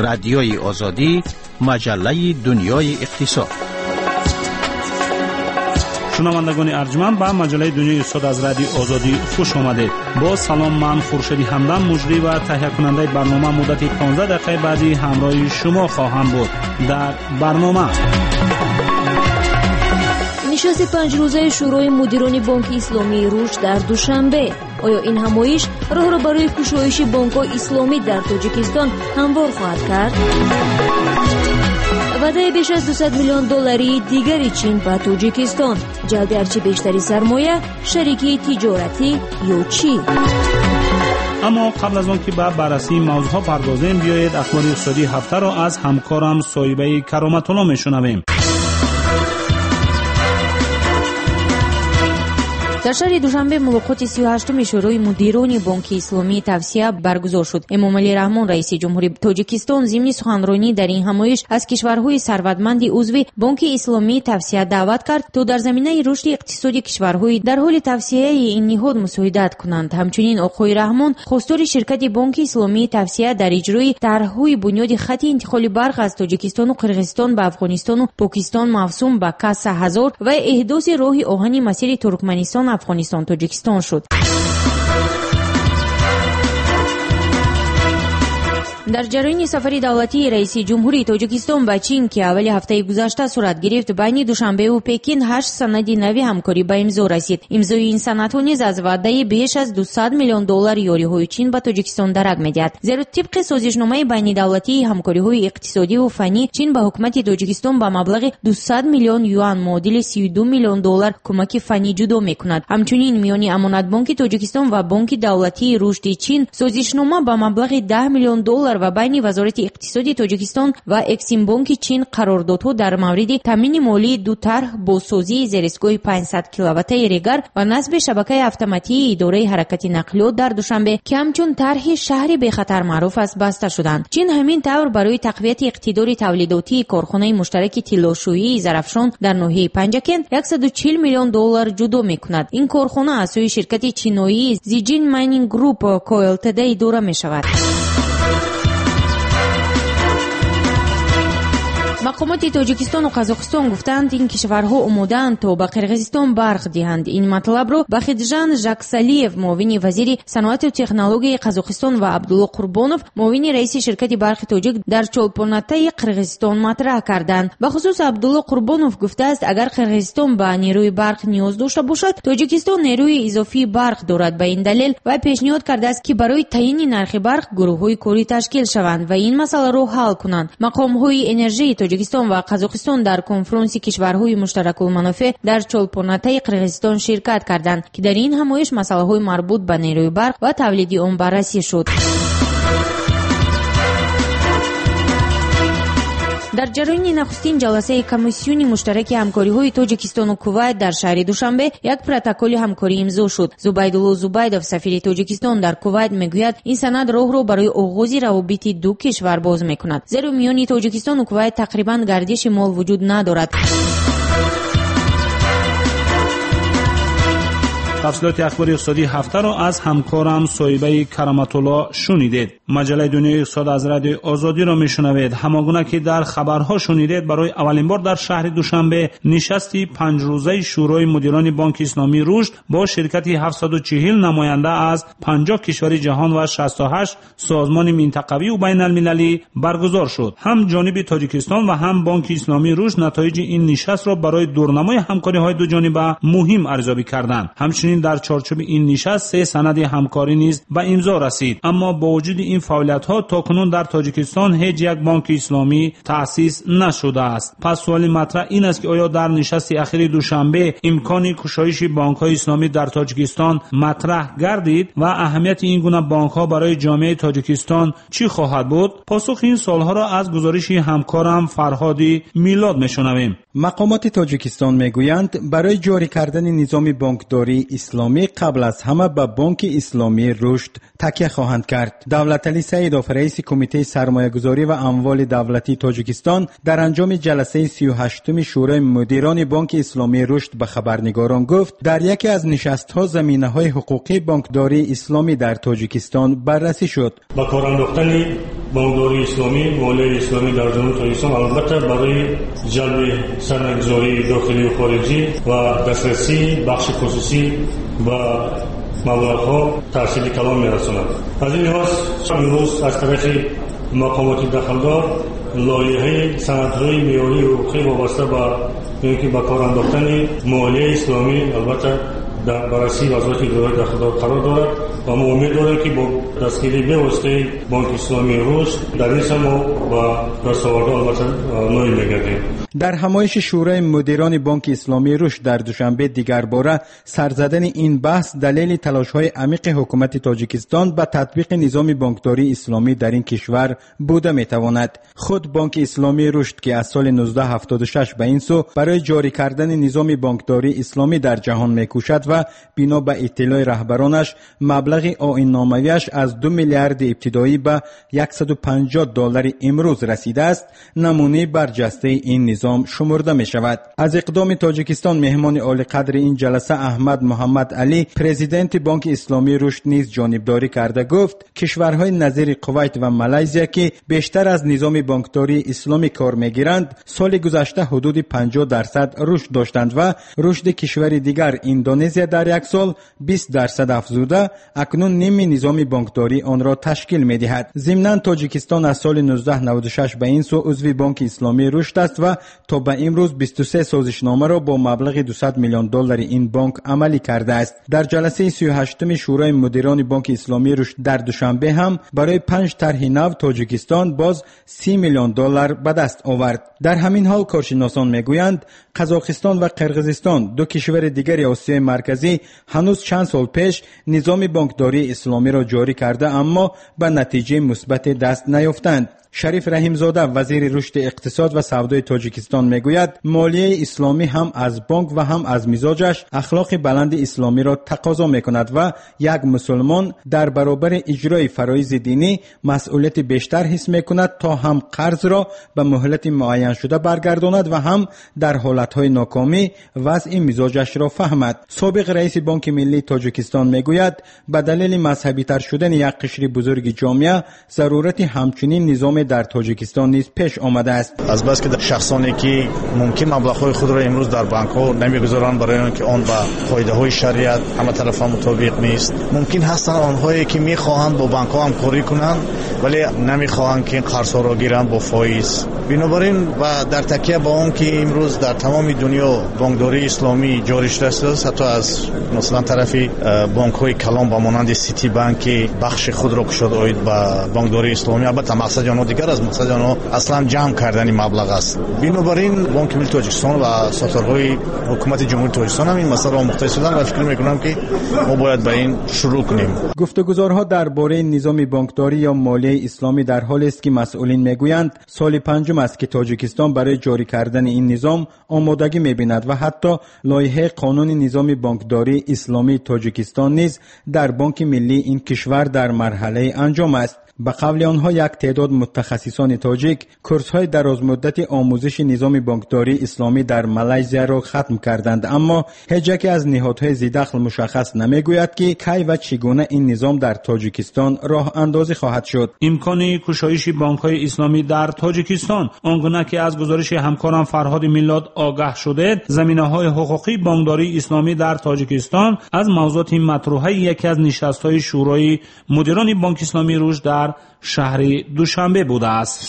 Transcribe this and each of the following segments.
رادیوی آزادی، مجله دنیای اقتصاد. شنوندگان ارجمند به مجله دنیای اقتصاد از رادیو آزادی خوش آمدید. با سلام، من خورشید همدم مجری و تهیه کننده برنامه مدت 15 دقیقه بعدی همراه شما خواهم بود. در برنامه نشست 5 روزه شورای مدیران بانک اسلامی رشد در دوشنبه. آیا این همایش راه را برای گشایش بانک‌های اسلامی در تاجیکستان هموار خواهد کرد؟ وعده بیش از 200 میلیون دلاری دیگری چین به تاجیکستان، جلب هرچه بیشتری سرمایه، شریکی تجارتی یا چی؟ اما قبل از آن که به بررسی موضوعها پردازیم، بیایید اخبار اقتصادی هفته را از همکارم صایبه کرامت الله میشنویم. در شهر دوشنبه ملاقات 38 شورای مدیران بانک اسلامی توسعه برگزار شد. امامعلی رحمان رئیس جمهوری تاجیکستان ضمن سخنرانی در این همایش از کشورهای ثروتمند عضو بانک اسلامی توسعه دعوت کرد تا در زمینه رشد اقتصادی کشورهای در حال توسعه این نهاد مساعدت کنند. همچنین آقای رحمان خواستار شرکت بانک اسلامی توسعه در اجرای طرح‌های بنیاد خط انتقال برق از تاجیکستان و قرقیزستان به افغانستان و پاکستان موسوم به کاس 1000 و احداث راه آهن مسیر ترکمنستان افغانستان تاجیکستان شد. در جریان سفر دولتی رئیس جمهوری تاجیکستان به چین که اول هفته گذشته صورت گرفت، بین دوشنبه و پکین 8 سند نوی همکاری به امضا رسید. امضای این سندها نیز از وعده بیش از 200 میلیون دلار یاری‌های چین به تاجیکستان درک می‌دهد. زیرا طبق سازشنامه بین دولتی همکاری‌های اقتصادی و فنی، چین به حکومت تاجیکستان با مبلغ 200 میلیون یوان معادل 32 میلیون دلار کمک فنی جدا می‌کند. همچنین میان امانت بانک تاجیکستان و بانک دولتی رشد چین سازشنامه با مبلغ 10 میلیون دلار و بین وزارت اقتصادی تاجیکستان و اکسیم بانک چین قراردادها در مورد تامین مالی دو طرح بازسازی زیرساخت‌های 500 کیلووات ریگر و نصب شبکه اتوماتیک اداره حرکت نقلیات در دوشنبه که همچون طرح شهر به خطر معروف است بسته شدند. چین همین طور برای تقویت اقتدار تولیداتی کارخانه مشترک طلاشویی ظرفشان در ناحیه پنجکن 140 میلیون دلار جدا می‌کند. این کارخانه از سوی شرکت چینی زیجین ماینینگ گروپ کوالتد اداره می‌شود. مقامات تاجیکستان و قزاقستان گفتند این کشورها آماده‌اند تا به قرقیزستان برق دهند. این مطلب را بخیدجان ژاکسالیف معاون وزیر صنعت و تکنولوژی قزاقستان و عبدالله قربانوف معاون رئیس شرکت برق تاجیک در چولپوناته قرقیزستان مطرح کردند. به خصوص عبدالله قربانوف گفته است اگر قرقیزستان به نیروی برق نیاز داشته باشد، تاجیکستان نیروی اضافی برق دارد. به این دلیل و پیشنهاد کرده است که برای تعیین نرخ برق گروه‌های کاری تشکیل شوند و این مسئله را حل کنند. مقام‌های انرژی تاجیکستان و قزاقستان در کنفرانس کشورهای مشترک المنافع در چولپوناته قرقیزستان شرکت کردند که در این همایش مسائل مربوط به نیروی برق و تولید آن بررسی شد. در جریان نخستین جلسه کمیسیون مشترک همکاری‌های تاجیکستان و کویت در شهر دوشنبه یک پروتکل همکاری امضا شد. زبیدالله زبیدوف سفیر تاجیکستان در کویت میگوید این سند راه را برای آغاز روابط دو کشور باز میکند، زیرا میان تاجیکستان و کویت تقریباً گردش مال وجود ندارد. تفصیلات اخبار اقتصادی هفته را از همکارم صایبه کرامت الله شنیدید. مجله دنیای اقتصاد از رادیو آزادی را میشنوید. همانگونه که در خبرها شنیدید، برای اولین بار در شهر دوشنبه نشستی 5 روزه شورای مدیران بانک اسلامی رشد با شرکت 740 نماینده از 50 کشور جهان و 68 سازمان منطقوی و بین المللی برگزار شد. هم جانب تاجیکستان و هم بانک اسلامی رشد نتایج این نشست را برای دورنمای همکاری‌های دو جانبه مهم ارزیابی کردند. همچنین در چارچوب این نشست 3 سند همکاری نیز به امضا رسید. اما با وجود این فعالیت‌ها تاکنون در تاجیکستان هیچ یک بانک اسلامی تأسیس نشده است. پس سوال مطرح این است که آیا در نشست اخیر دوشنبه امکان گشایش بانک‌های اسلامی در تاجیکستان مطرح گردید و اهمیت این گونه بانک‌ها برای جامعه تاجیکستان چی خواهد بود؟ پاسخ این سوال‌ها را از گزارش همکارم فرهادی میلاد میشنویم. مقامات تاجیکستان میگویند برای جاری کردن نظام بانکداری اسلامی قبل از همه به بانک اسلامی رشد تکیه خواهند کرد. دولتعلی سیدوف رئیس کمیته سرمایه‌گذاری و اموال دولتی تاجیکستان در انجام جلسه 38 شورای مدیران بانک اسلامی رشد به خبرنگاران گفت در یکی از نشست‌ها زمینه‌های حقوقی بانکداری اسلامی در تاجیکستان بررسی شد. با کار انداختن بانکداری اسلامی، مالیه اسلامی در جمهوری تاجیکستان البته برای جلب سرمایه‌گذاری داخلی و خارجی و دسترسی بخش خصوصی و مبلغ‌ها تأثیر کلان می‌رساند. از این لحاظ امروز از طرف مقامات دخلدار لایحه سندهای معیاری و حقوقی وابسته به کار انداختن مالیه اسلامی البته در بررسی وزارت اداره دخلدار قرار دارد و ما امید داریم که با دستگیری به واسطه بانک اسلامی رشد در این سما و دستاوردها البته نایل می‌گردیم. در همایش شورای مدیران بانک اسلامی رشد در دوشنبه دیگر باره سرزدن این بحث دلیل تلاش‌های عمیق حکومت تاجیکستان به تطبیق نظام بانکداری اسلامی در این کشور بوده می‌تواند. خود بانک اسلامی رشد که از سال 1976 به این سو برای جاری کردن نظام بانکداری اسلامی در جهان می‌کوشد و بنا به اطلاع رهبرانش مبلغ آیین‌نامه‌ایش از 2 میلیارد ابتدایی به $150 امروز رسیده است، نمونه برجسته این نظام شمرده می شود. از اقدام تاجیکستان مهمان عالی قدر این جلسه احمد محمد علی پرزیدنت بانک اسلامی رشد نیز جانبداری کرده گفت کشورهای نظیر کویت و مالزی که بیشتر از نظام بانکداری اسلامی کار میگیرند سال گذشته حدود 50% رشد داشتند و رشد کشور دیگر اندونزی در یک سال 20% افزوده اکنون نیم نظام بانکداری آن را تشکیل می‌دهد. ضمناً تاجیکستان از سال 1996 به این سو عضو بانک اسلامی رشد است و تا به امروز 23 سازشنامه را با مبلغ $200 میلیون این بانک عملی کرده است. در جلسه 38م شورای مدیران بانک اسلامی رشد در دوشنبه هم برای 5 طرح نو تاجیکستان باز $30 میلیون به دست آورد. در همین حال کارشناسان میگویند قزاقستان و قرقیزستان دو کشور دیگر آسیای مرکزی هنوز چند سال پیش نظام بانکداری اسلامی را جاری کرده اما به نتیجه مثبت دست نیافتند. شریف رحیمزاده وزیر رشد اقتصاد و سودای تاجیکستان میگوید مالیه اسلامی هم از بانک و هم از مزاجش اخلاق بلند اسلامی را تقاضا میکند و یک مسلمان در برابر اجرای فرایض دینی مسئولیت بیشتر حس میکند تا هم قرض را به مهلت معین شده برگرداند و هم در حالتهای ناکامی وضع مزاجش را فهمد. سابق رئیس بانک ملی تاجیکستان میگوید به دلیل مذهبی تر شدن یک قشر بزرگ جامعه ضرورت همچنین نظام در تاجیکستان نیز پیش آمده است. از بس که شخصانی که ممکن مبلغ‌های خود را امروز در بانک‌ها نمی‌گذارند برای اینکه آن با قاعده‌های شریعت همه طرفا مطابق نیست، ممکن هستند آنهایی که می‌خواهند با بانک‌ها همکاری کنند ولی نمی‌خواهند که قرض‌ها را گیرند با فایز. بنابراین و در تکیه با آن که امروز در تمام دنیا بانکداری اسلامی جاری شده است، حتی از مثلا طرف بانک‌های کلان با مانند سیتی بانک بخش خود را گشود اوید با بانکداری اسلامی، البته مقصد آن دیگر از مقصد آن اصلا جمع کردن مبلغ است. بنابراین بانک ملی تاجیکستان و سازوکارهای حکومت جمهوری تاجیکستان هم این مسئله را مختص شدن و فکر می‌کنم که ما باید به این شروع کنیم. گفتگوزارها درباره نظام بانکداری یا مالیه اسلامی در حالی است که مسئولین میگویند سال پنجم است که تاجیکستان برای جاری کردن این نظام آمادگی می‌بیند و حتی لایحه قانون نظام بانکداری اسلامی تاجیکستان نیز در بانک ملی این کشور در مرحله انجام است. به قول آنها یک تعداد متخصصان تاجیک کورس‌های درازمدت آموزش نظام بانکداری اسلامی در مالزی را ختم کردند، اما هیچ یک از نهادهای ذی‌دخل مشخص نمیگوید که کی و چگونه این نظام در تاجیکستان راه اندازی خواهد شد. امکان گشایش بانک‌های اسلامی در تاجیکستان آنگونه که از گزارش همکارم فرهاد میلاد آگاه شده، زمینه‌های حقوقی بانکداری اسلامی در تاجیکستان از موضوعات مطروحه یکی از نشست‌های شورای مدیران بانک اسلامی رشد در شهر دوشنبه بوده است.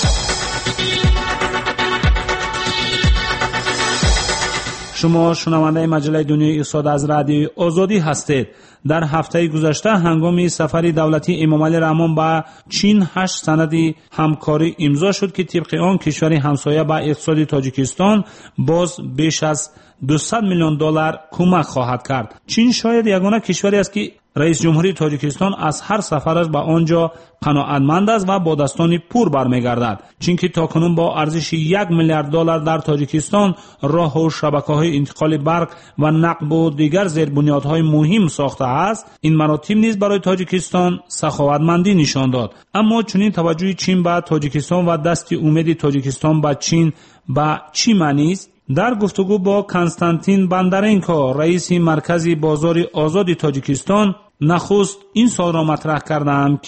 شما شنونده مجله دنیای اقتصاد از رادیو آزادی هستید. در هفته گذشته هنگام سفر دولتی امامعلی رحمان به چین 8 سند همکاری امضا شد که طبق آن کشور همسایه به اقتصاد تاجیکستان باز بیش از $200 میلیون کمک خواهد کرد. چین شاید یگانه کشوری است که رئیس جمهوری تاجیکستان از هر سفرش به آنجا قناعتمند است و با دستان پر برمیگردد. چین که تاکنون با ارزش $1 میلیارد در تاجیکستان راه و شبکه‌های انتقال برق و نقل و دیگر زیربنیادهای مهم ساخته است، این مراتب نیز برای تاجیکستان سخاوتمندی نشان داد. اما چنین توجه چین به تاجیکستان و دست امید تاجیکستان به چین به چی معنی است؟ در گفتگو با کنستانتین بندرنکو رئیس مرکز بازار آزاد تاجیکستان نخست این سوال را مطرح کردم که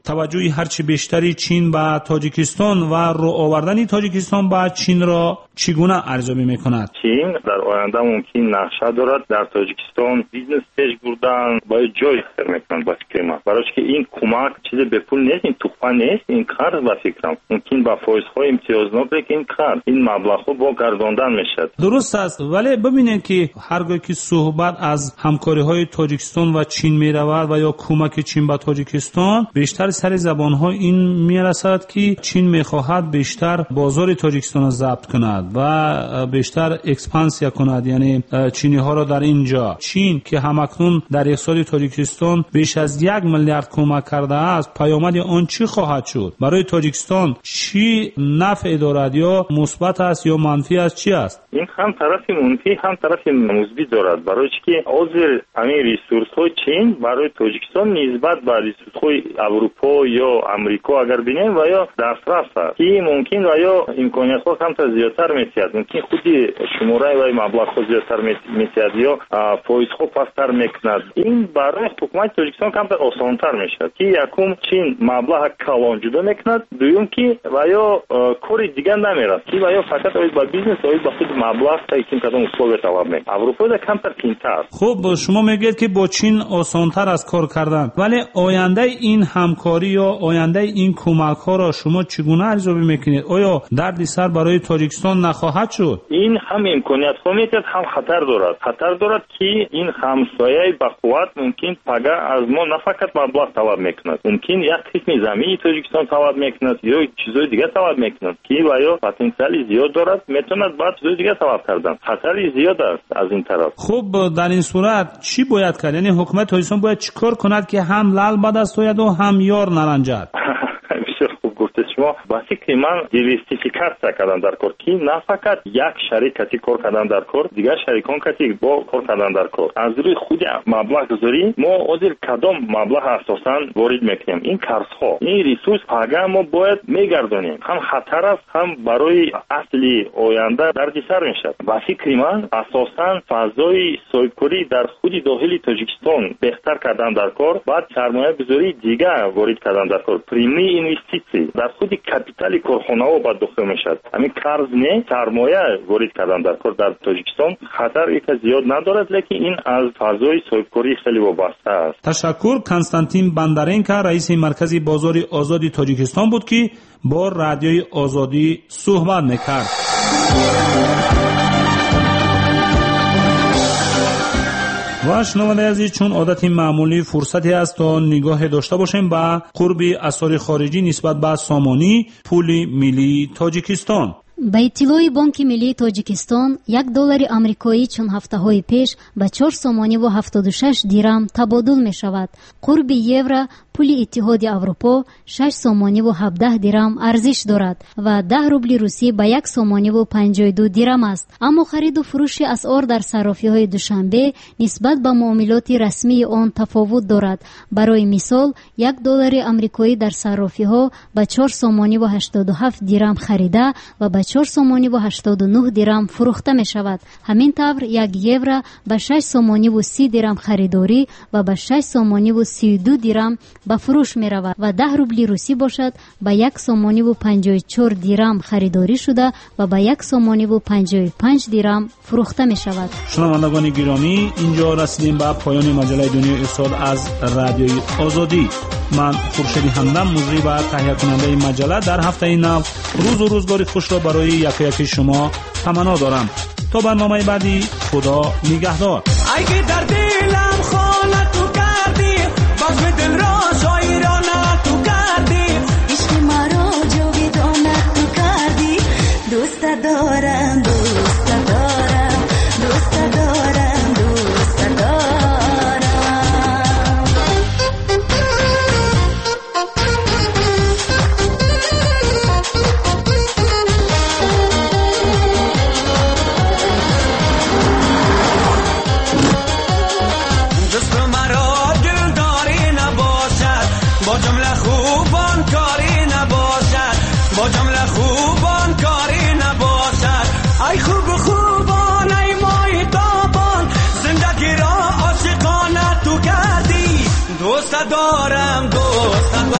توجه هرچی بیشتری چین به تاجیکستان و رو آوردن تاجیکستان به چین را چگونه ارزیابی میکند؟ چین در آینده ممکن نقشه دارد در تاجیکستان بیزنس پیش بردن با جای خیر میکنند با فکر من، برای که این کمک چیز به پول نیست، این تخفه نیست، این قرض با فکرم ممکن با فایزهای امتیازنامه که این قرض این مبلغ با گرداندن میشد. درست است، ولی ببینید که هرگاه که صحبت از همکاری های تاجیکستان و چین می رود و یا کمک چین به تاجیکستان، بیشتر سر زبان ها این می رسد که چین می خواهد بیشتر بازار تاجیکستان را ضبط کند و بیشتر اکسپانسیا کند، یعنی چینی ها را در اینجا. چین که همکنون در اقتصاد تاجیکستان بیش از 1 میلیارد کمک کرده است، پیامد آن چی خواهد شد؟ برای تاجیکستان چی نفع دارد، یا مثبت است یا منفی است، چی است؟ این هم طرف منفی هم طرف مثبت دارد، برای که حاضر همین ریسورس های چین برای تاجیکستان نسبت به ریسورس های اروپا یا امریکا اگر بینیم و یا دسترس است که ممکن و یا امکانیت ها هم تا زیادتر میشد، ممکن خودی شماره و مبلغ ها زیادتر میشد یا فایز ها پستر میکند. این برای حکومت تاجیکستان کم آسانتر میشد که یکم چین مبلغ کلان جدا میکند، دوم که و یا کاری دیگه نمیرد که و یا فقط با بیزنس و با خود مبلغ تا این کدام اصول طلب میکنه. اروپا در کمتر کمتر. خب شما میگید که با چین آسانتر از کار کردن، ولی آینده این همکاری یا آینده این کمک ها را شما چگونه ارزیابی میکنید؟ آیا دردی سر برای تاجیکستان نخواهد شد؟ این هم امکانیت ها میتد هم خطر دارد که این همسایه با قوت ممکن پگه از ما نه فقط مبلغ طلب میکند، ممکن یک قسم زمین تاجیکستان طلب میکند یا چیزای دیگه طلب میکند که و یا پتانسیل زیاد دارد، میتوند بعد چیزای دیگه طلب کردن. خطری زیاد است از این طرف. خب در این صورت چی باید کرد؟ یعنی حکومت تاجیکستان باید چیکار کند که هم لال بد است و هم یار نرنجد؟ گفته شما با فکر من دیورسیفیکاسیا کردن در کار که نه فقط یک شریک کار کردن در کار، دیگر شریکان کتی با کار کردن در کار. از روی خود مبلغ گذاری ما حاضر کدام مبلغ اساسا وارد میکنیم، این کارها این ریسورس پاگا ما باید میگردونیم، هم خطر است هم برای اصلی آینده دردسر میشد. با فکر من اساسا فضای صاحبکاری در خود داخل تاجیکستان بهتر کردن در کار، بعد سرمایه گذاری دیگر وارد کردن در کار، پریمی اینوستیسی در خود کپیتال کارخانه ها باید داخل میشد. همین قرض نه سرمایه وارد کردن در کار در تاجیکستان خطر یک زیاد ندارد، لیکن این از فضای صاحبکاری خیلی وابسته است. تشکر. کنستانتین بندرینکا رئیس مرکز بازار آزادی تاجیکستان بود که با رادیوی آزادی صحبت میکرد. و شنونده عزیز، چون عادت معمولی فرصتی است تا نگاه داشته باشیم به قرب اثار خارجی نسبت به سامانی پول ملی تاجیکستان. با اطلاع بانک ملی تاجیکستان $1 آمریکایی چند هفته‌های پیش به 4 سامانی و 76 دیرم تبادل می شود. قرب یورو پول اتحاد اروپا 6 سامانی و 17 دیرم ارزش دارد و 10 روبل روسی به 1 سامانی و 52 دیرم است. اما خرید و فروش اسعار در صرافی‌های دوشنبه نسبت به معاملات رسمی آن تفاوت دارد. برای مثال $1 آمریکایی در صرافی‌ها به 4 سامانی و 87 دیرم خریده و به 4 سامانی و 89 دیرم فروخته می شود. همین طور 1 یورو به 6 سامانی و 30 دیرم خریداری و به 6 سامانی و 32 دیرم به فروش می رود و 10 روبل روسی باشد به 1 سامانی و 54 دیرم خریداری شده و به 1 سامانی و 55 دیرم فروخته می شود. شنوندگان گرامی، اینجا رسیدیم به پایان مجله دنیای اقتصاد از رادیوی آزادی. من خورشید همدم مجری و تهیه کننده مجله در هفته نو روز و روزگاری خوش را برای یکی شما تمنا دارم. تا برنامه بعدی، خدا نگهدار. اگه در دلم خانه تو کردی، باز به دل را شایرانه تو کردی، عشق مرا جاویدانه تو کردی. دوست دارم دوست دارم دوست دارم دوست دارم. با جمله خوبان کاری نباشد. ای خوب خوبان ای مای تابان، زندگی را عاشقانه تو کردی. دوست دارم